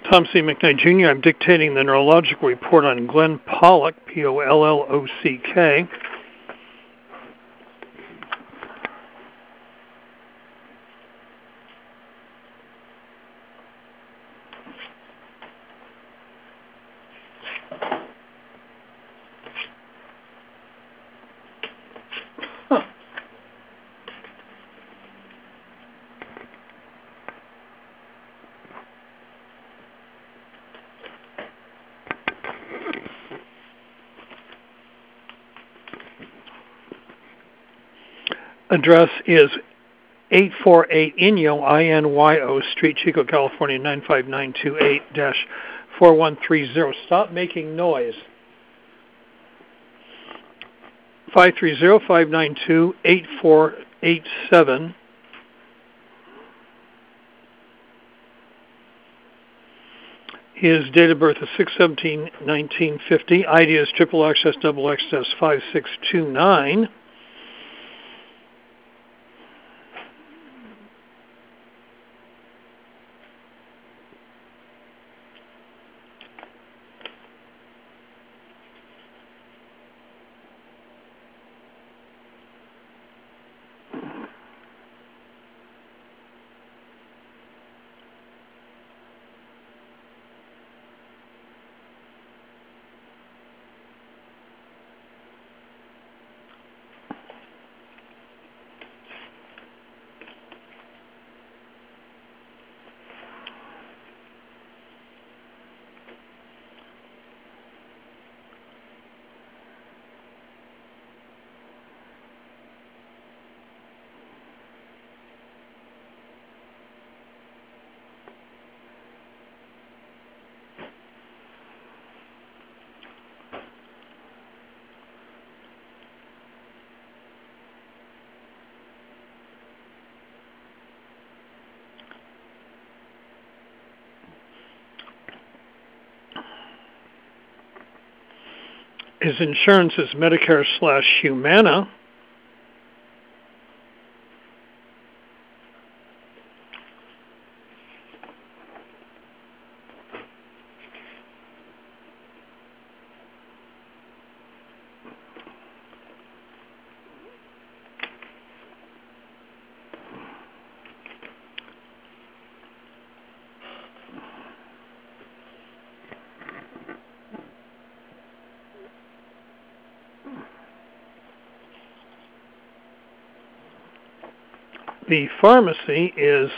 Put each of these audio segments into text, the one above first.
Tom C. McKnight, Jr., I'm dictating the neurological report on Glenn Pollock, Pollock. Address is 848 Inyo, INYO Street, Chico, California, 95928-4130. Stop making noise. 530-592-8487. His date of birth is 6/17/1950. ID is XXXXS 5629. His insurance is Medicare/Humana. The pharmacy is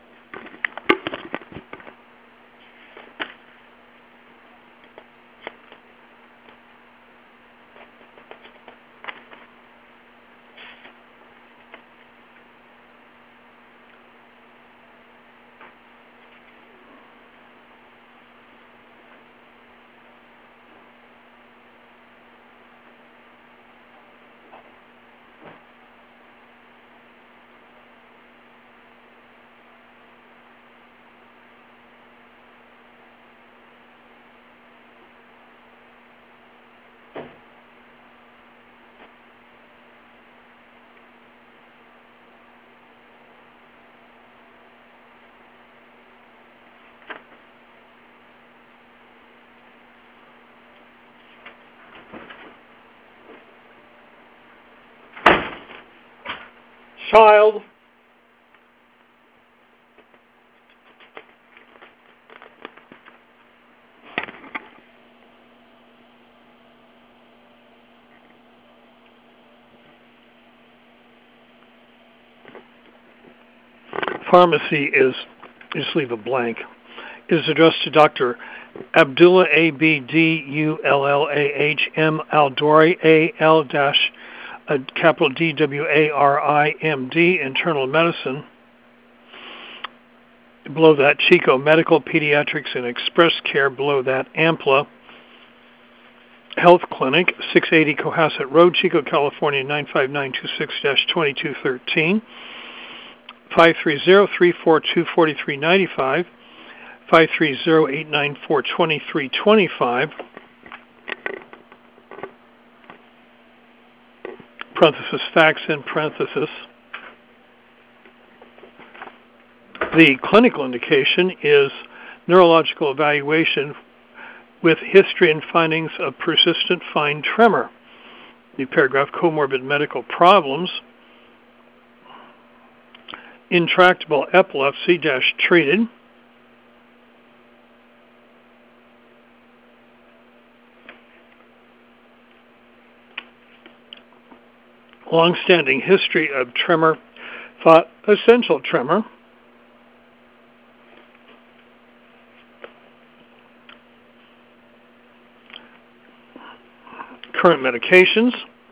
child. Pharmacy is, just leave a blank, is addressed to Dr. Abdullah, ABDULLAH, Aldwari, capital DWARIMD, Internal Medicine. Below that, Chico Medical, Pediatrics, and Express Care. Below that, Ampla Health Clinic, 680 Cohasset Road, Chico, California, 95926-2213. 530-342-4395, 530-894-2325, parenthesis, fax in parenthesis. The clinical indication is neurological evaluation with history and findings of persistent fine tremor. New paragraph, comorbid medical problems. Intractable epilepsy - treated. Long-standing history of tremor, thought essential tremor. Current medications.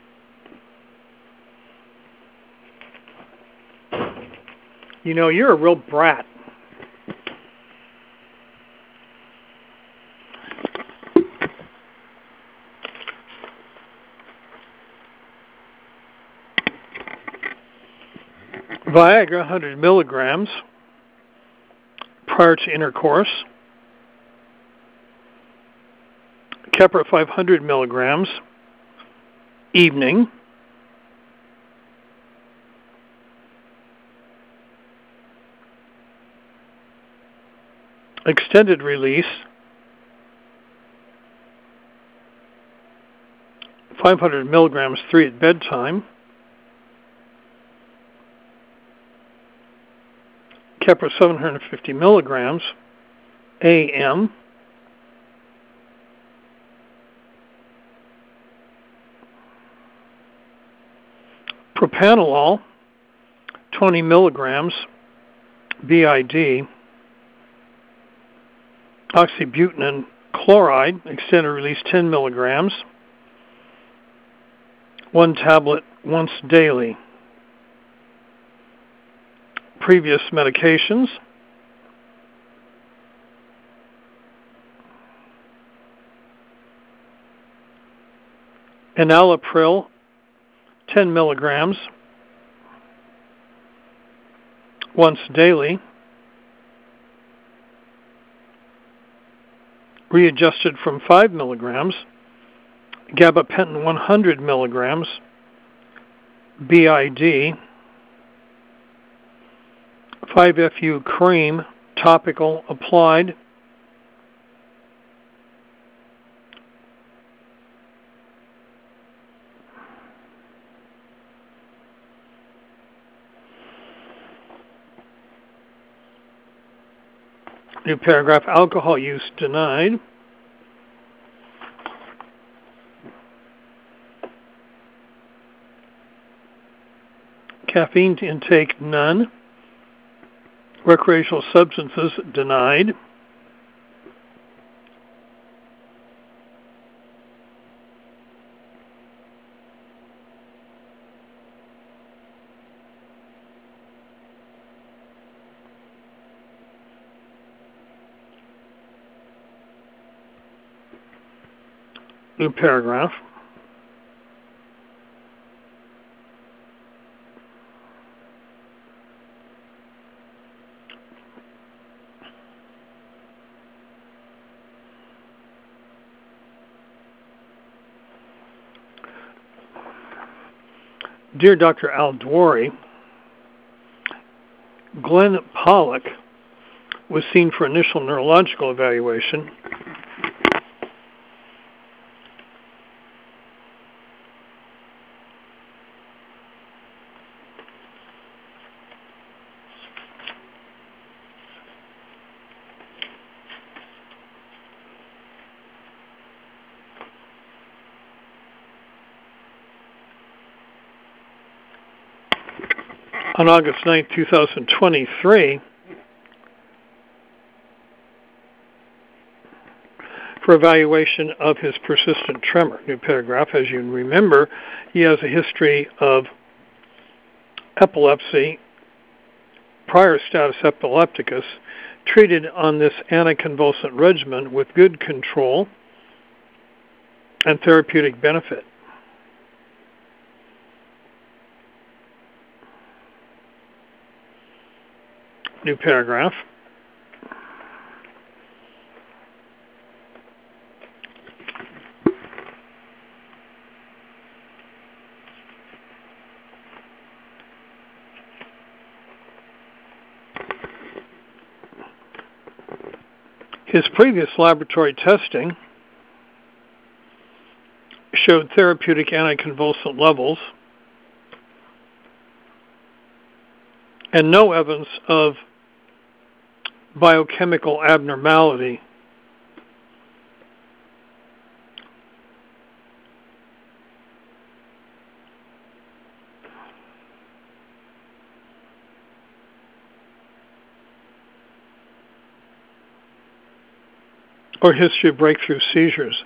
You know, you're a real brat. Viagra, 100 milligrams prior to intercourse. Keppra, 500 milligrams evening. Extended release, 500 milligrams 3 at bedtime. Keppra, 750 milligrams AM. Propranolol, 20 milligrams BID. Oxybutynin chloride, extended release 10 milligrams. 1 tablet once daily. Previous medications. Enalapril, 10 milligrams once daily. Readjusted from 5 milligrams. Gabapentin, 100 milligrams BID. 5-FU cream, topical, applied. New paragraph, alcohol use denied. Caffeine intake, none. Recreational substances, denied. New paragraph. Dear Dr. Al-Dwari, Glenn Pollock was seen for initial neurological evaluation. On August 9, 2023, for evaluation of his persistent tremor. New paragraph, as you remember, he has a history of epilepsy, prior status epilepticus, treated on this anticonvulsant regimen with good control and therapeutic benefit. New paragraph. His previous laboratory testing showed therapeutic anticonvulsant levels and no evidence of biochemical abnormality. Or history of breakthrough seizures.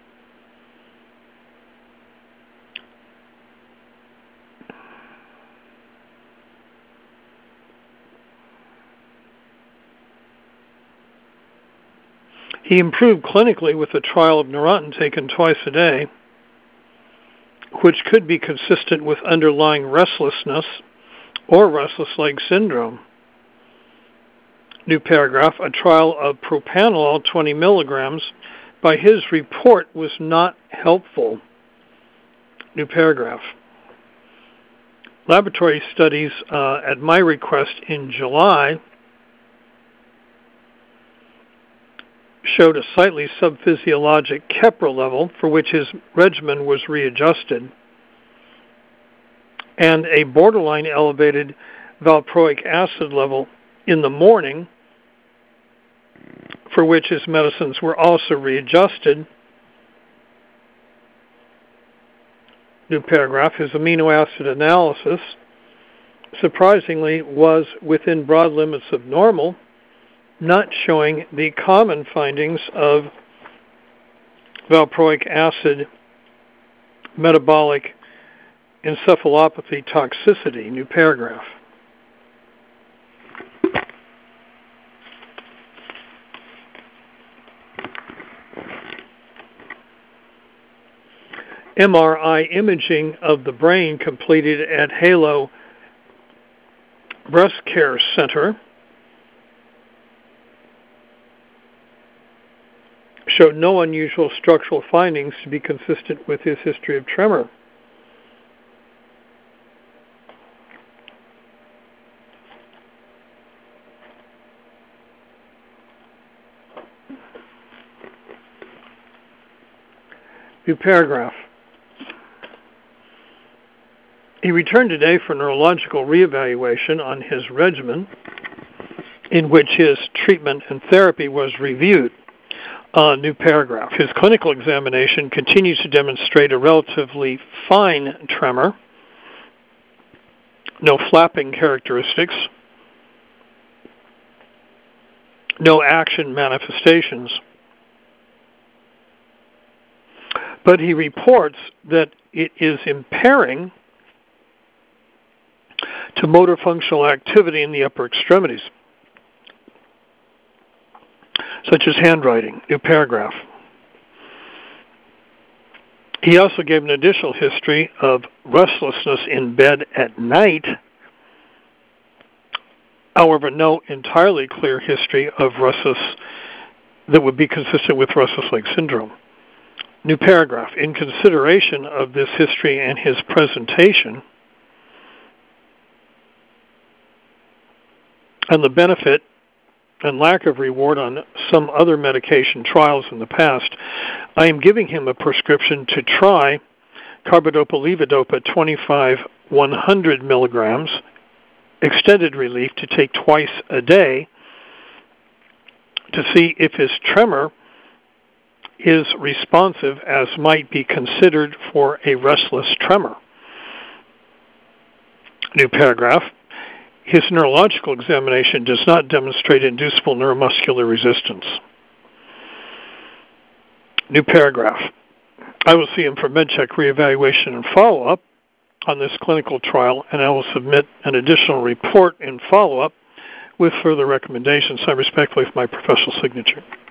He improved clinically with a trial of Neurontin taken twice a day, which could be consistent with underlying restlessness or restless leg syndrome. New paragraph, a trial of propranolol 20 milligrams by his report was not helpful. New paragraph. Laboratory studies at my request in July showed a slightly subphysiologic Keppra level for which his regimen was readjusted and a borderline elevated valproic acid level in the morning for which his medicines were also readjusted. New paragraph, his amino acid analysis surprisingly was within broad limits of normal, not showing the common findings of valproic acid metabolic encephalopathy toxicity. New paragraph. MRI imaging of the brain completed at Halo Breast Care Center showed no unusual structural findings to be consistent with his history of tremor. New paragraph. He returned today for neurological reevaluation on his regimen, in which his treatment and therapy was reviewed. New paragraph. His clinical examination continues to demonstrate a relatively fine tremor, no flapping characteristics, no action manifestations. But he reports that it is impairing to motor functional activity in the upper extremities, such as handwriting. New paragraph. He also gave an additional history of restlessness in bed at night. However, no entirely clear history of restless that would be consistent with restless leg syndrome. New paragraph. In consideration of this history and his presentation, and the benefit and lack of reward on some other medication trials in the past, I am giving him a prescription to try carbidopa-levodopa 25/100 milligrams, extended relief to take twice a day to see if his tremor is responsive as might be considered for a restless tremor. New paragraph. His neurological examination does not demonstrate inducible neuromuscular resistance. New paragraph. I will see him for MedCheck reevaluation and follow-up on this clinical trial, and I will submit an additional report in follow-up with further recommendations. I respectfully, with my professional signature.